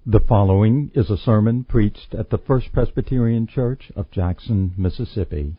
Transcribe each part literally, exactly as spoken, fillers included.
The following is a sermon preached at the First Presbyterian Church of Jackson, Mississippi.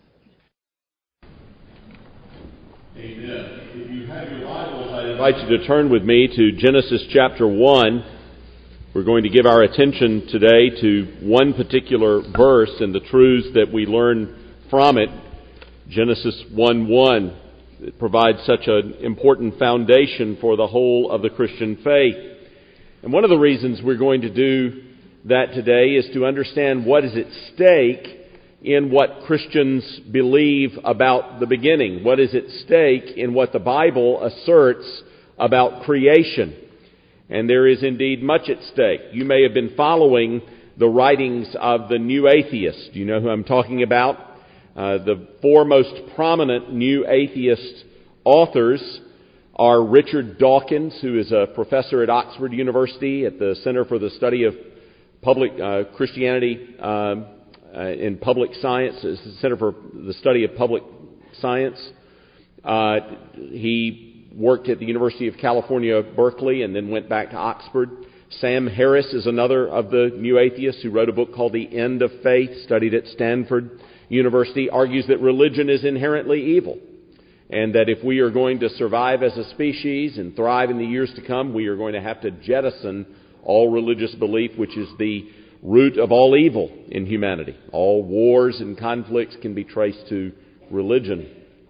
Amen. If you have your Bibles, I invite you to turn with me to Genesis chapter one. We're going to give our attention today to one particular verse and the truths that we learn from it. Genesis one one. It provides such an important foundation for the whole of the Christian faith. And one of the reasons we're going to do that today is to understand what is at stake in what Christians believe about the beginning. What is at stake in what the Bible asserts about creation. And there is indeed much at stake. You may have been following the writings of the New Atheist. Do you know who I'm talking about? Uh, the four most prominent New Atheist authors are Richard Dawkins, who is a professor at Oxford University at the Center for the Study of Public uh, Christianity um, uh, in Public Science, the Center for the Study of Public Science. Uh, he worked at the University of California, Berkeley, and then went back to Oxford. Sam Harris is another of the New Atheists who wrote a book called The End of Faith, studied at Stanford University, argues that religion is inherently evil. And that if we are going to survive as a species and thrive in the years to come, we are going to have to jettison all religious belief, which is the root of all evil in humanity. All wars and conflicts can be traced to religion.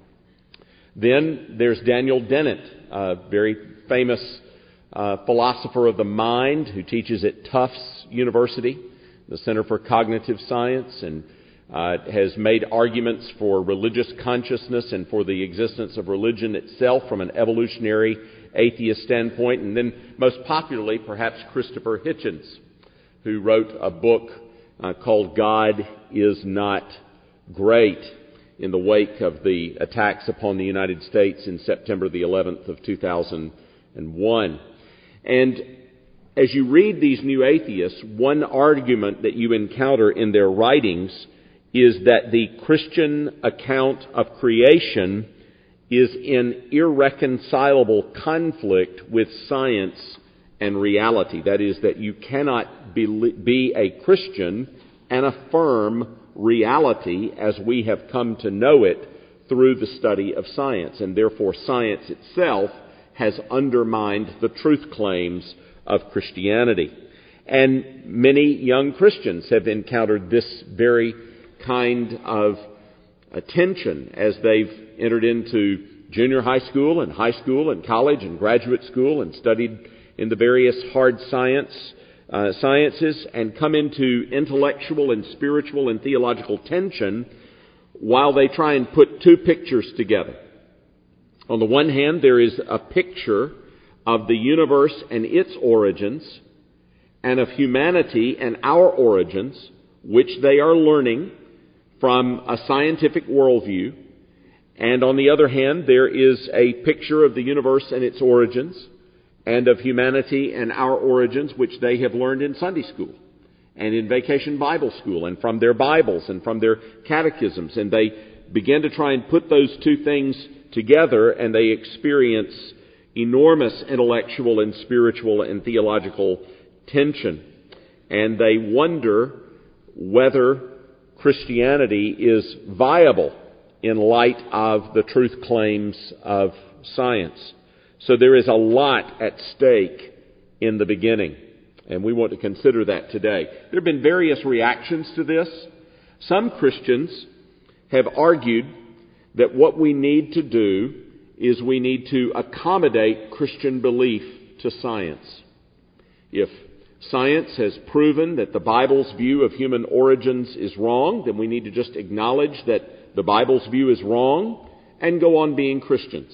Then there's Daniel Dennett, a very famous uh, philosopher of the mind who teaches at Tufts University, the Center for Cognitive Science, and Uh, has made arguments for religious consciousness and for the existence of religion itself from an evolutionary atheist standpoint. And then most popularly, perhaps Christopher Hitchens, who wrote a book uh, called God Is Not Great in the wake of the attacks upon the United States in September the eleventh of two thousand one. And as you read these New Atheists, one argument that you encounter in their writings is that the Christian account of creation is in irreconcilable conflict with science and reality. That is, that you cannot be, be a Christian and affirm reality as we have come to know it through the study of science. And therefore, science itself has undermined the truth claims of Christianity. And many young Christians have encountered this very kind of attention as they've entered into junior high school and high school and college and graduate school and studied in the various hard science uh, sciences and come into intellectual and spiritual and theological tension while they try and put two pictures together. On the one hand, there is a picture of the universe and its origins and of humanity and our origins, which they are learning from a scientific worldview. And on the other hand, there is a picture of the universe and its origins and of humanity and our origins, which they have learned in Sunday school and in Vacation Bible School and from their Bibles and from their catechisms. And they begin to try and put those two things together, and they experience enormous intellectual and spiritual and theological tension. And they wonder whether Christianity is viable in light of the truth claims of science. So there is a lot at stake in the beginning, and we want to consider that today. There have been various reactions to this. Some Christians have argued that what we need to do is we need to accommodate Christian belief to science. If science has proven that the Bible's view of human origins is wrong, then we need to just acknowledge that the Bible's view is wrong and go on being Christians.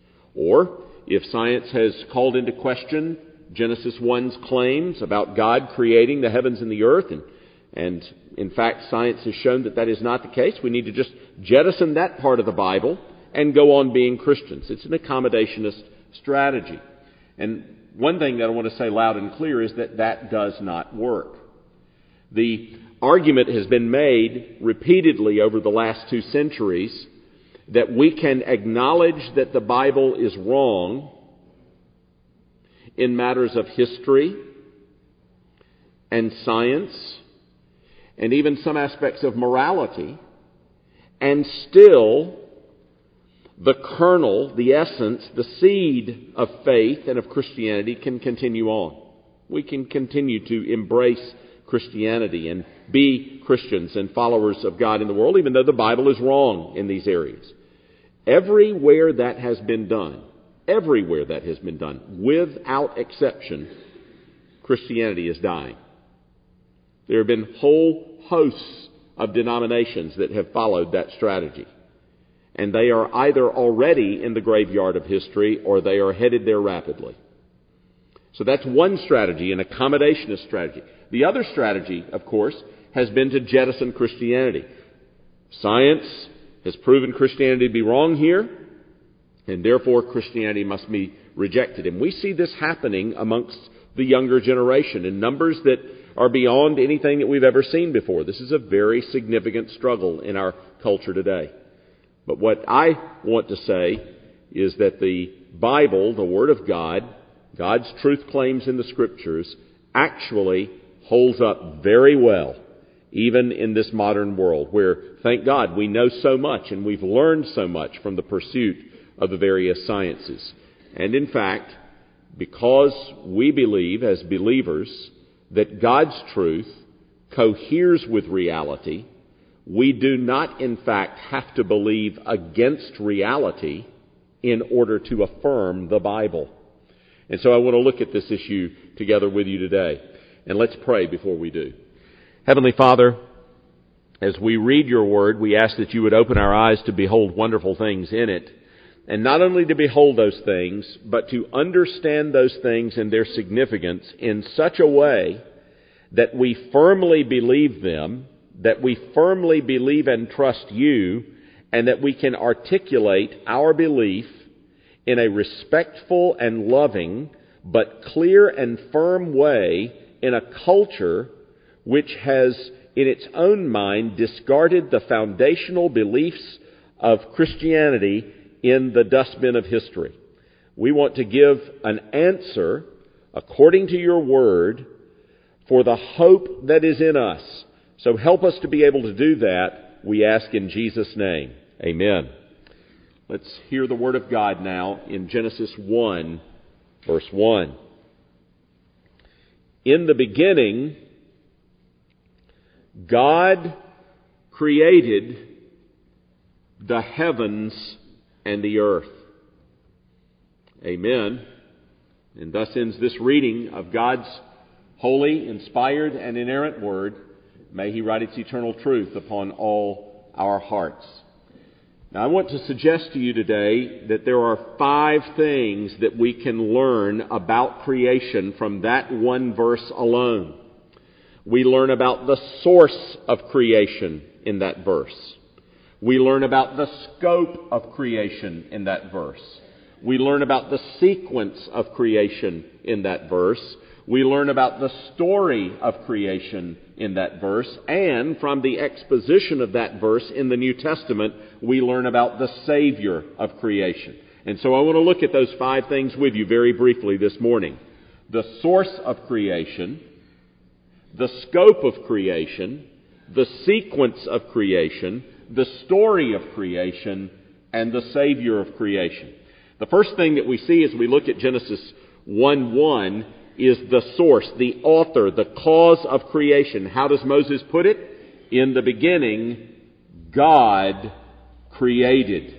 Or, if science has called into question Genesis one's claims about God creating the heavens and the earth, and, and in fact science has shown that that is not the case, we need to just jettison that part of the Bible and go on being Christians. It's an accommodationist strategy. And one thing that I want to say loud and clear is that that does not work. The argument has been made repeatedly over the last two centuries that we can acknowledge that the Bible is wrong in matters of history, and science and even some aspects of morality, and still the kernel, the essence, the seed of faith and of Christianity can continue on. We can continue to embrace Christianity and be Christians and followers of God in the world, even though the Bible is wrong in these areas. Everywhere that has been done, everywhere that has been done, without exception, Christianity is dying. There have been whole hosts of denominations that have followed that strategy. And they are either already in the graveyard of history or they are headed there rapidly. So that's one strategy, an accommodationist strategy. The other strategy, of course, has been to jettison Christianity. Science has proven Christianity to be wrong here, and therefore Christianity must be rejected. And we see this happening amongst the younger generation in numbers that are beyond anything that we've ever seen before. This is a very significant struggle in our culture today. But what I want to say is that the Bible, the Word of God, God's truth claims in the Scriptures, actually holds up very well, even in this modern world, where, thank God, we know so much and we've learned so much from the pursuit of the various sciences. And in fact, because we believe as believers that God's truth coheres with reality, we do not, in fact, have to believe against reality in order to affirm the Bible. And so I want to look at this issue together with you today. And let's pray before we do. Heavenly Father, as we read your word, we ask that you would open our eyes to behold wonderful things in it. And not only to behold those things, but to understand those things and their significance in such a way that we firmly believe them, that we firmly believe and trust you, and that we can articulate our belief in a respectful and loving, but clear and firm way in a culture which has, in its own mind, discarded the foundational beliefs of Christianity in the dustbin of history. We want to give an answer, according to your word, for the hope that is in us. So help us to be able to do that, we ask in Jesus' name. Amen. Let's hear the word of God now in Genesis one, verse one. In the beginning, God created the heavens and the earth. Amen. And thus ends this reading of God's holy, inspired, and inerrant word. May He write its eternal truth upon all our hearts. Now, I want to suggest to you today that there are five things that we can learn about creation from that one verse alone. We learn about the source of creation in that verse. We learn about the scope of creation in that verse. We learn about the sequence of creation in that verse. We learn about the story of creation in that verse. And from the exposition of that verse in the New Testament, we learn about the Savior of creation. And so I want to look at those five things with you very briefly this morning. The source of creation, the scope of creation, the sequence of creation, the story of creation, and the Savior of creation. The first thing that we see as we look at Genesis one one is the source, the author, the cause of creation. How does Moses put it? In the beginning, God created.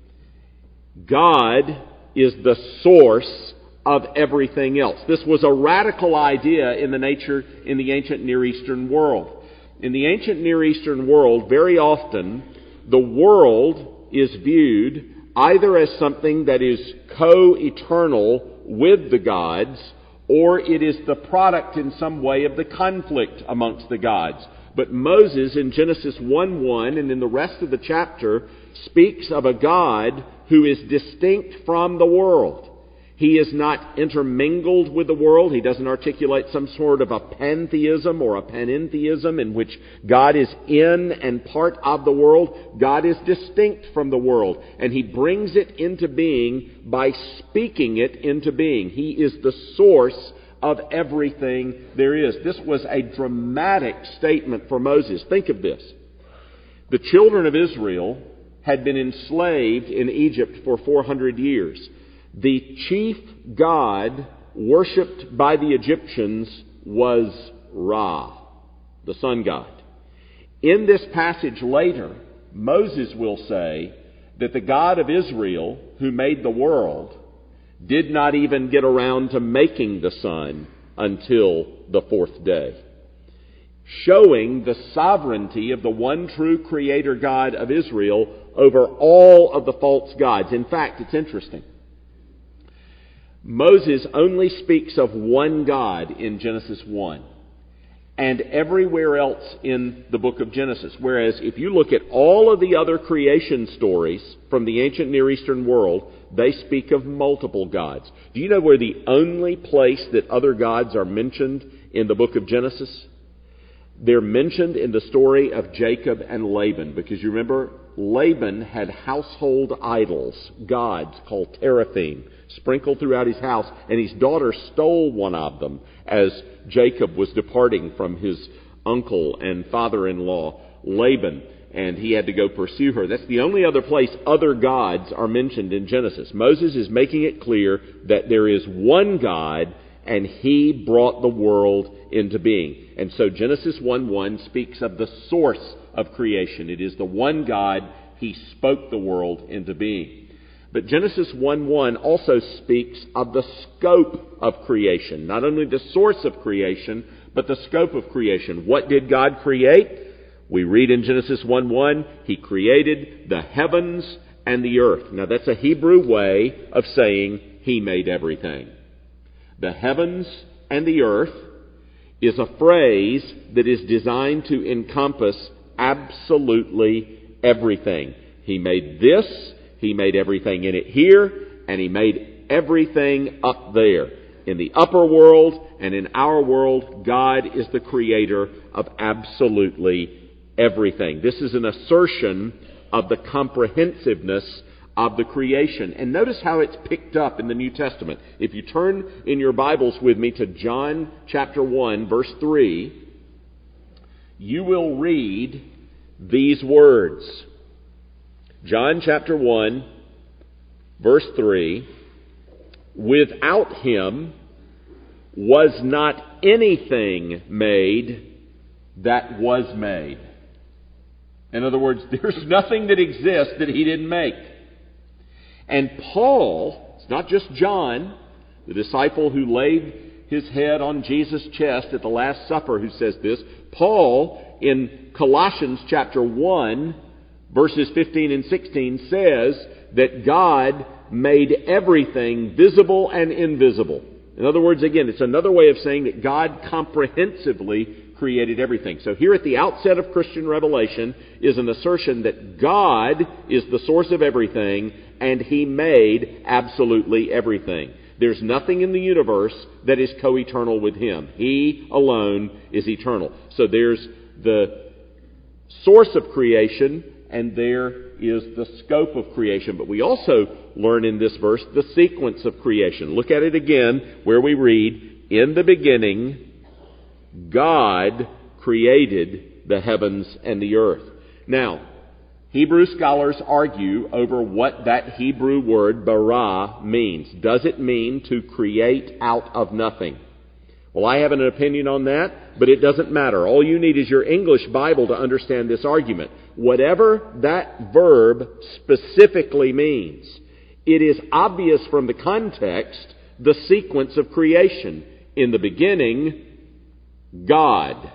God is the source of everything else. This was a radical idea in the nature in the ancient Near Eastern world. In the ancient Near Eastern world, very often the world is viewed either as something that is co-eternal with the gods, or it is the product in some way of the conflict amongst the gods. But Moses in Genesis one one and in the rest of the chapter speaks of a God who is distinct from the world. He is not intermingled with the world. He doesn't articulate some sort of a pantheism or a panentheism in which God is in and part of the world. God is distinct from the world, and He brings it into being by speaking it into being. He is the source of everything there is. This was a dramatic statement for Moses. Think of this. The children of Israel had been enslaved in Egypt for four hundred years. The chief god worshipped by the Egyptians was Ra, the sun god. In this passage later, Moses will say that the God of Israel, who made the world, did not even get around to making the sun until the fourth day, showing the sovereignty of the one true Creator God of Israel over all of the false gods. In fact, it's interesting. Moses only speaks of one God in Genesis one and everywhere else in the book of Genesis. Whereas if you look at all of the other creation stories from the ancient Near Eastern world, they speak of multiple gods. Do you know where the only place that other gods are mentioned in the book of Genesis? They're mentioned in the story of Jacob and Laban, because you remember Laban had household idols, gods called teraphim, sprinkled throughout his house, and his daughter stole one of them as Jacob was departing from his uncle and father-in-law Laban, and he had to go pursue her. That's the only other place other gods are mentioned in Genesis. Moses is making it clear that there is one God, and He brought the world into being. And so Genesis one one speaks of the source of creation. It is the one God. He spoke the world into being. But Genesis one one also speaks of the scope of creation. Not only the source of creation, but the scope of creation. What did God create? We read in Genesis one one, He created the heavens and the earth. Now that's a Hebrew way of saying He made everything. The heavens and the earth is a phrase that is designed to encompass absolutely everything. He made this, He made everything in it here, and He made everything up there. In the upper world and in our world, God is the creator of absolutely everything. This is an assertion of the comprehensiveness of the creation. And notice how it's picked up in the New Testament. If you turn in your Bibles with me to John chapter one, verse three, you will read these words. John chapter one, verse three, without Him was not anything made that was made. In other words, there's nothing that exists that He didn't make. And Paul, it's not just John, the disciple who laid his head on Jesus' chest at the Last Supper, who says this. Paul, in Colossians chapter one, verses fifteen and sixteen, says that God made everything visible and invisible. In other words, again, it's another way of saying that God comprehensively created everything. So here at the outset of Christian revelation is an assertion that God is the source of everything, and He made absolutely everything. There's nothing in the universe that is co-eternal with Him. He alone is eternal. So there's the source of creation, and there is the scope of creation. But we also learn in this verse the sequence of creation. Look at it again where we read, in the beginning, God created the heavens and the earth. Now, Hebrew scholars argue over what that Hebrew word bara means. Does it mean to create out of nothing? Well, I have an opinion on that, but it doesn't matter. All you need is your English Bible to understand this argument. Whatever that verb specifically means, it is obvious from the context the sequence of creation. In the beginning, God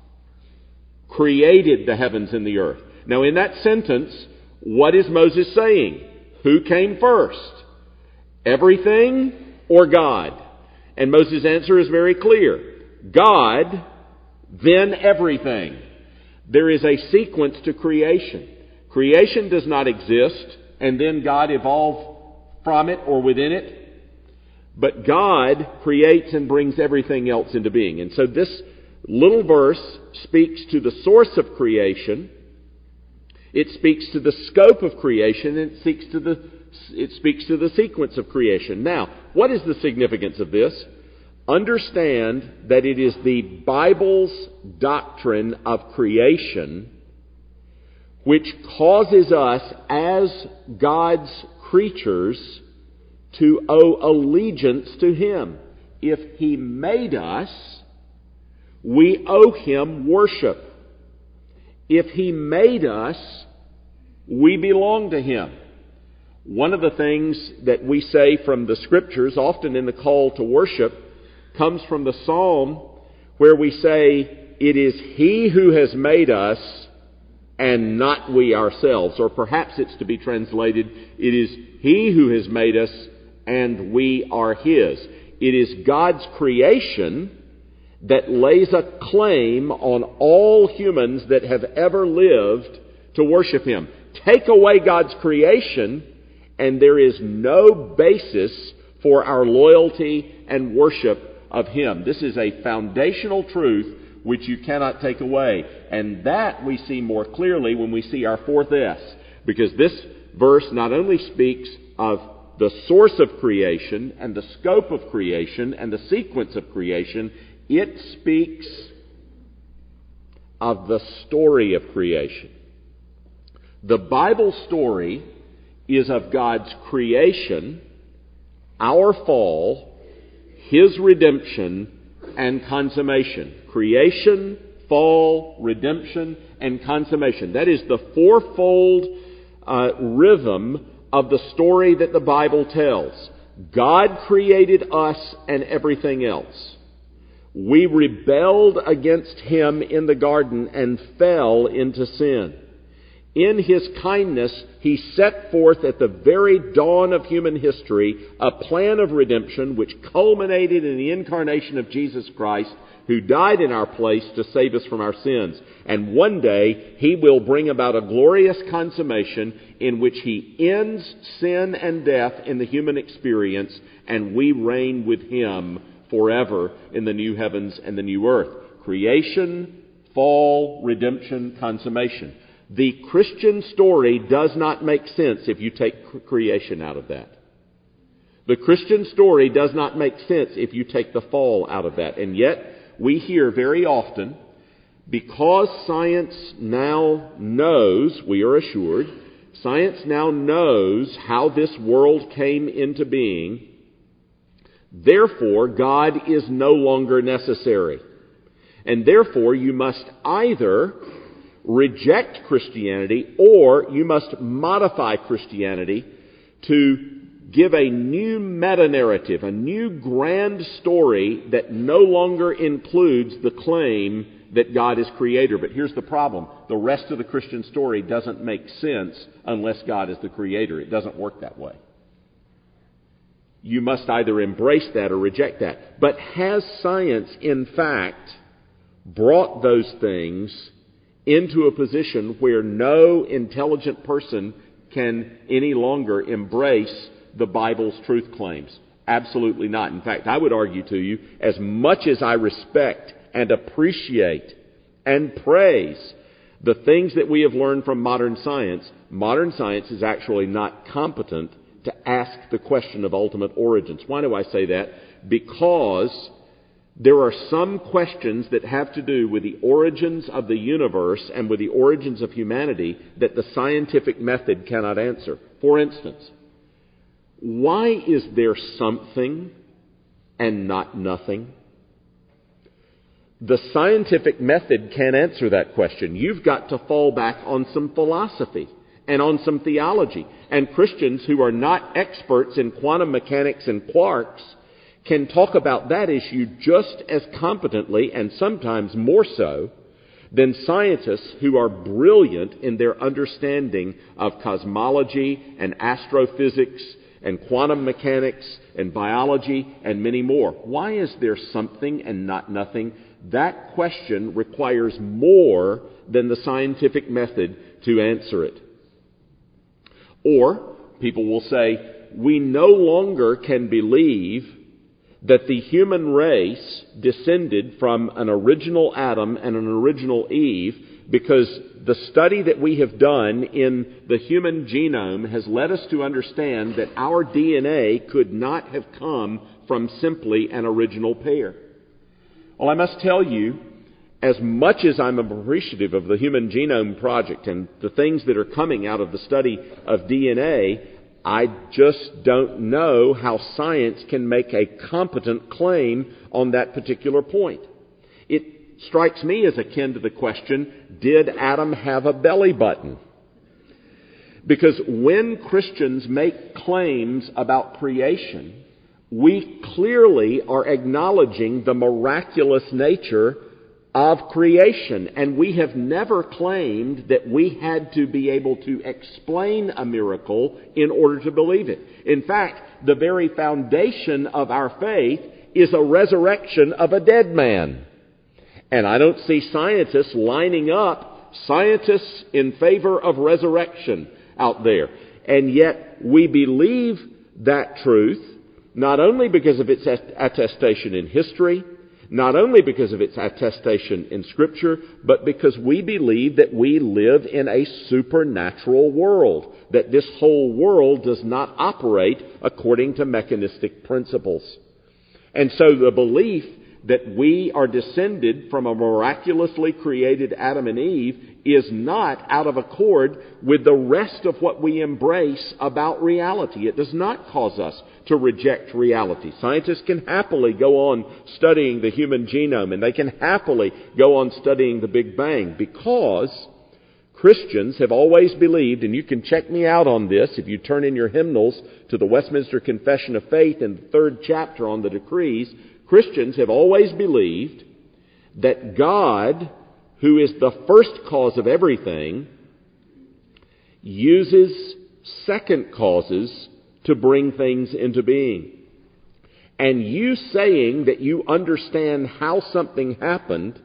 created the heavens and the earth. Now, in that sentence, what is Moses saying? Who came first? Everything or God? And Moses' answer is very clear. God, then everything. There is a sequence to creation. Creation does not exist, and then God evolved from it or within it. But God creates and brings everything else into being. And so this little verse speaks to the source of creation. It speaks to the scope of creation, and it speaks to the it speaks to the sequence of creation. Now, what is the significance of this? understand that it is the Bible's doctrine of creation which causes us as God's creatures to owe allegiance to Him. If He made us, we owe Him worship. If He made us, we belong to Him. One of the things that we say from the Scriptures, often in the call to worship, comes from the Psalm where we say, it is He who has made us and not we ourselves. Or perhaps it's to be translated, it is He who has made us and we are His. It is God's creation that lays a claim on all humans that have ever lived to worship Him. Take away God's creation, and there is no basis for our loyalty and worship of Him. This is a foundational truth which you cannot take away. And that we see more clearly when we see our fourth S. Because this verse not only speaks of the source of creation and the scope of creation and the sequence of creation, it speaks of the story of creation. The Bible story is of God's creation, our fall, His redemption, and consummation. Creation, fall, redemption, and consummation. That is the fourfold uh, rhythm of the story that the Bible tells. God created us and everything else. We rebelled against Him in the garden and fell into sin. In His kindness, He set forth at the very dawn of human history a plan of redemption which culminated in the incarnation of Jesus Christ, who died in our place to save us from our sins. And one day, He will bring about a glorious consummation in which He ends sin and death in the human experience, and we reign with Him forever in the new heavens and the new earth. Creation, fall, redemption, consummation. The Christian story does not make sense if you take creation out of that. The Christian story does not make sense if you take the fall out of that. And yet, we hear very often, because science now knows, we are assured, science now knows how this world came into being, therefore God is no longer necessary. And therefore you must either reject Christianity or you must modify Christianity to give a new meta-narrative, a new grand story that no longer includes the claim that God is creator. But here's the problem. The rest of the Christian story doesn't make sense unless God is the creator. It doesn't work that way. You must either embrace that or reject that. But has science, in fact, brought those things into a position where no intelligent person can any longer embrace the Bible's truth claims? Absolutely not. In fact, I would argue to you, as much as I respect and appreciate and praise the things that we have learned from modern science, modern science is actually not competent to ask the question of ultimate origins. Why do I say that? Because there are some questions that have to do with the origins of the universe and with the origins of humanity that the scientific method cannot answer. For instance, why is there something and not nothing? The scientific method can't answer that question. You've got to fall back on some philosophy and on some theology. And Christians who are not experts in quantum mechanics and quarks can talk about that issue just as competently and sometimes more so than scientists who are brilliant in their understanding of cosmology and astrophysics and quantum mechanics and biology and many more. Why is there something and not nothing? That question requires more than the scientific method to answer it. Or people will say, we no longer can believe that the human race descended from an original Adam and an original Eve, because the study that we have done in the human genome has led us to understand that our D N A could not have come from simply an original pair. Well, I must tell you, as much as I'm appreciative of the Human Genome Project and the things that are coming out of the study of D N A, I just don't know how science can make a competent claim on that particular point. It strikes me as akin to the question, did Adam have a belly button? Because when Christians make claims about creation, we clearly are acknowledging the miraculous nature of creation. And we have never claimed that we had to be able to explain a miracle in order to believe it. In fact, the very foundation of our faith is a resurrection of a dead man. And I don't see scientists lining up, scientists in favor of resurrection out there. And yet we believe that truth, not only because of its attestation in history, not only because of its attestation in Scripture, but because we believe that we live in a supernatural world, that this whole world does not operate according to mechanistic principles. And so the belief that we are descended from a miraculously created Adam and Eve is not out of accord with the rest of what we embrace about reality. It does not cause us to reject reality. Scientists can happily go on studying the human genome, and they can happily go on studying the Big Bang, because Christians have always believed, and you can check me out on this if you turn in your hymnals to the Westminster Confession of Faith in the third chapter on the decrees. Christians have always believed that God, who is the first cause of everything, uses second causes to bring things into being. And you saying that you understand how something happened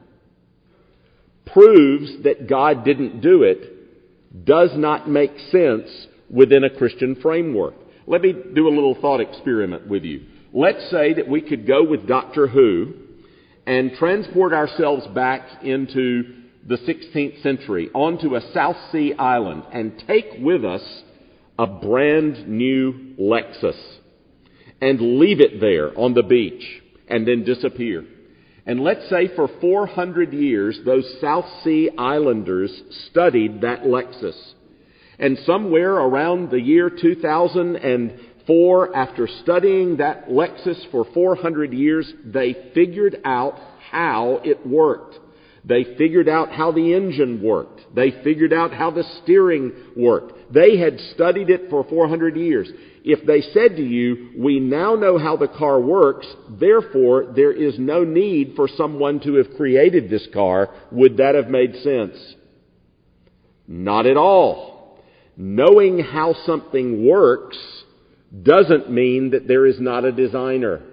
proves that God didn't do it does not make sense within a Christian framework. Let me do a little thought experiment with you. Let's say that we could go with Doctor Who and transport ourselves back into the sixteenth century, onto a South Sea island, and take with us a brand new Lexus and leave it there on the beach and then disappear. And let's say for four hundred years those South Sea islanders studied that Lexus. And somewhere around the year two thousand four, after studying that Lexus for four hundred years, they figured out how it worked. They figured out how the engine worked. They figured out how the steering worked. They had studied it for four hundred years. If they said to you, we now know how the car works, therefore there is no need for someone to have created this car, would that have made sense? Not at all. Knowing how something works doesn't mean that there is not a designer.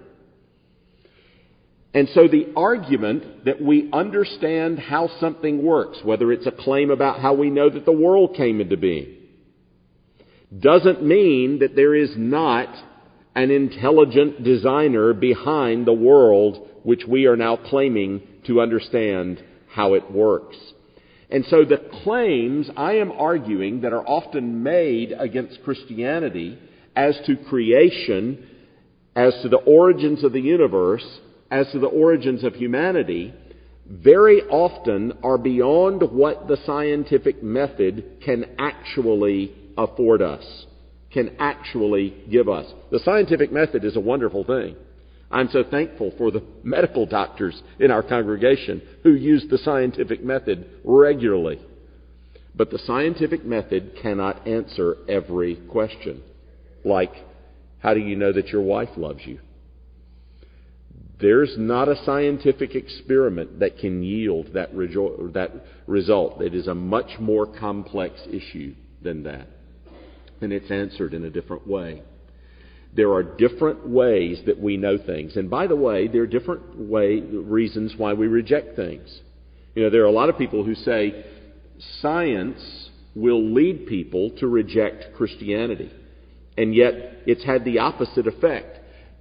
And so the argument that we understand how something works, whether it's a claim about how we know that the world came into being, doesn't mean that there is not an intelligent designer behind the world which we are now claiming to understand how it works. And so the claims I am arguing that are often made against Christianity as to creation, as to the origins of the universe, as to the origins of humanity, very often are beyond what the scientific method can actually afford us, can actually give us. The scientific method is a wonderful thing. I'm so thankful for the medical doctors in our congregation who use the scientific method regularly. But the scientific method cannot answer every question. Like, how do you know that your wife loves you? There's not a scientific experiment that can yield that, rejo- that result. It is a much more complex issue than that. And it's answered in a different way. There are different ways that we know things. And by the way, there are different way, reasons why we reject things. You know, there are a lot of people who say science will lead people to reject Christianity. And yet it's had the opposite effect.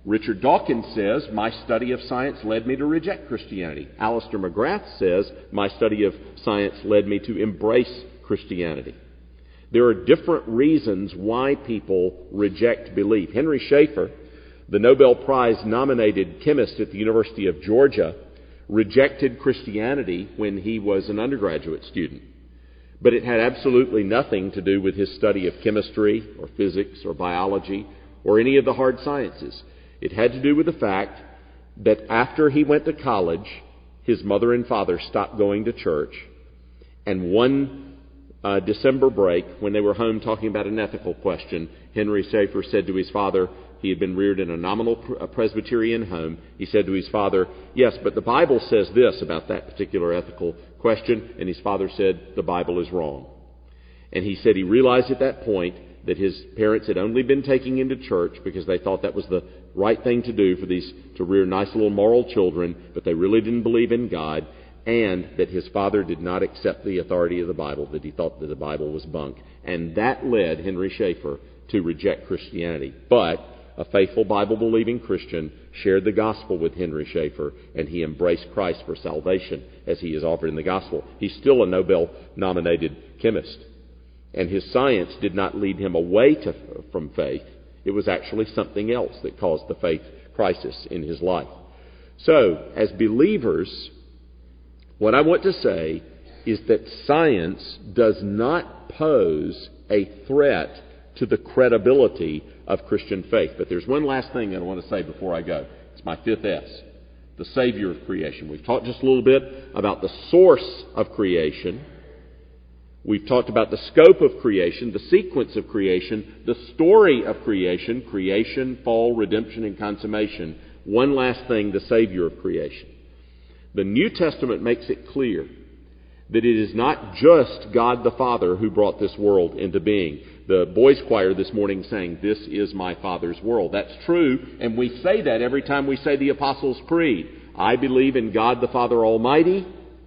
Richard Dawkins says, my study of science led me to reject Christianity. Alistair McGrath says, my study of science led me to embrace Christianity. There are different reasons why people reject belief. Henry Schaefer, the Nobel Prize-nominated chemist at the University of Georgia, rejected Christianity when he was an undergraduate student. But it had absolutely nothing to do with his study of chemistry or physics or biology or any of the hard sciences. It had to do with the fact that after he went to college, his mother and father stopped going to church, and one uh, December break, when they were home talking about an ethical question, Henry Schaefer said to his father, he had been reared in a nominal Presbyterian home, he said to his father, yes, but the Bible says this about that particular ethical question, and his father said, the Bible is wrong. And he said he realized at that point that his parents had only been taking him to church because they thought that was the right thing to do for these, to rear nice little moral children, but they really didn't believe in God, and that his father did not accept the authority of the Bible, that he thought that the Bible was bunk. And that led Henry Schaefer to reject Christianity. But a faithful Bible-believing Christian shared the gospel with Henry Schaefer, and he embraced Christ for salvation as he is offered in the gospel. He's still a Nobel-nominated chemist. And his science did not lead him away to, from faith. It was actually something else that caused the faith crisis in his life. So, as believers, what I want to say is that science does not pose a threat to the credibility of Christian faith. But there's one last thing I want to say before I go. It's my fifth S, the Savior of creation. We've talked just a little bit about the source of creation. We've talked about the scope of creation, the sequence of creation, the story of creation, creation, fall, redemption, and consummation. One last thing, the Savior of creation. The New Testament makes it clear that it is not just God the Father who brought this world into being. The boys' choir this morning sang, "This is my Father's world." That's true, and we say that every time we say the Apostles' Creed. I believe in God the Father Almighty,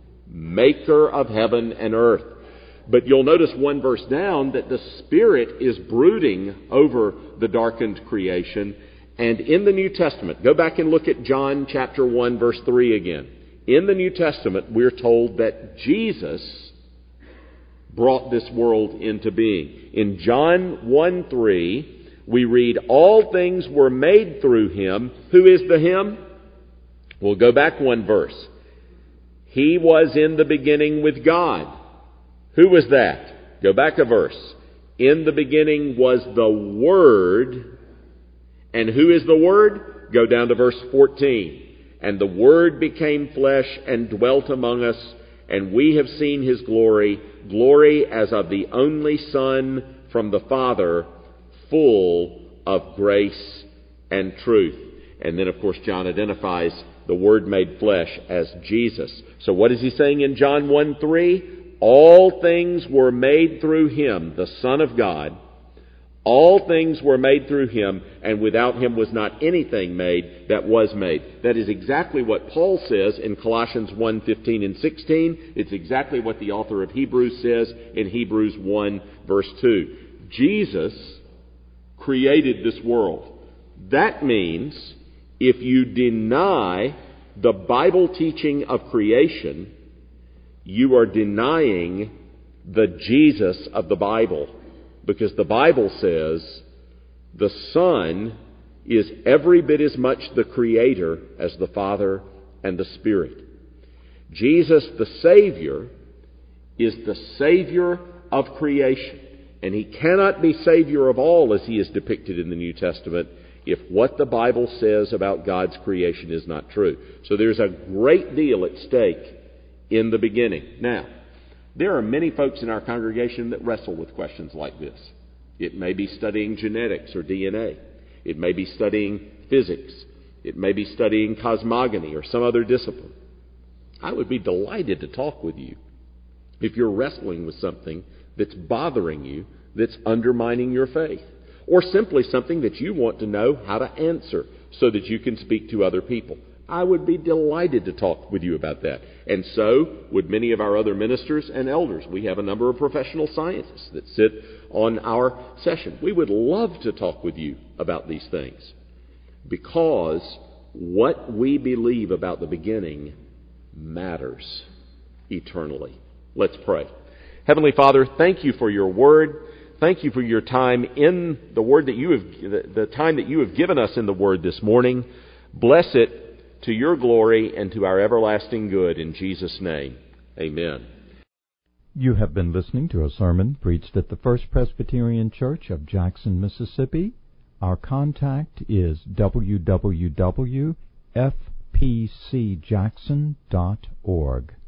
maker of heaven and earth. But you'll notice one verse down that the Spirit is brooding over the darkened creation. And in the New Testament, go back and look at John chapter one, verse three again. In the New Testament, we're told that Jesus brought this world into being. In John one three, we read, all things were made through Him. Who is the Him? We'll go back one verse. He was in the beginning with God. Who was that? Go back a verse. In the beginning was the Word. And who is the Word? Go down to verse fourteen. And the Word became flesh and dwelt among us, and we have seen His glory, glory as of the only Son from the Father, full of grace and truth. And then, of course, John identifies the Word made flesh as Jesus. So what is he saying in John one three? All things were made through Him, the Son of God. All things were made through Him, and without Him was not anything made that was made. That is exactly what Paul says in Colossians one fifteen and sixteen. It's exactly what the author of Hebrews says in Hebrews one verse two. Jesus created this world. That means if you deny the Bible teaching of creation, you are denying the Jesus of the Bible. Because the Bible says the Son is every bit as much the Creator as the Father and the Spirit. Jesus, the Savior, is the Savior of creation. And He cannot be Savior of all as He is depicted in the New Testament if what the Bible says about God's creation is not true. So there's a great deal at stake in the beginning. Now, there are many folks in our congregation that wrestle with questions like this. It may be studying genetics or D N A. It may be studying physics. It may be studying cosmogony or some other discipline. I would be delighted to talk with you if you're wrestling with something that's bothering you, that's undermining your faith, or simply something that you want to know how to answer so that you can speak to other people. I would be delighted to talk with you about that. And so would many of our other ministers and elders. We have a number of professional scientists that sit on our session. We would love to talk with you about these things. because what we believe about the beginning matters eternally. Let's pray. Heavenly Father, thank you for your word. Thank you for your time in the word that you have, the, the time that you have given us in the word this morning. Bless it to your glory and to our everlasting good. In Jesus' name, amen. You have been listening to a sermon preached at the First Presbyterian Church of Jackson, Mississippi. Our contact is w w w dot f p c jackson dot org.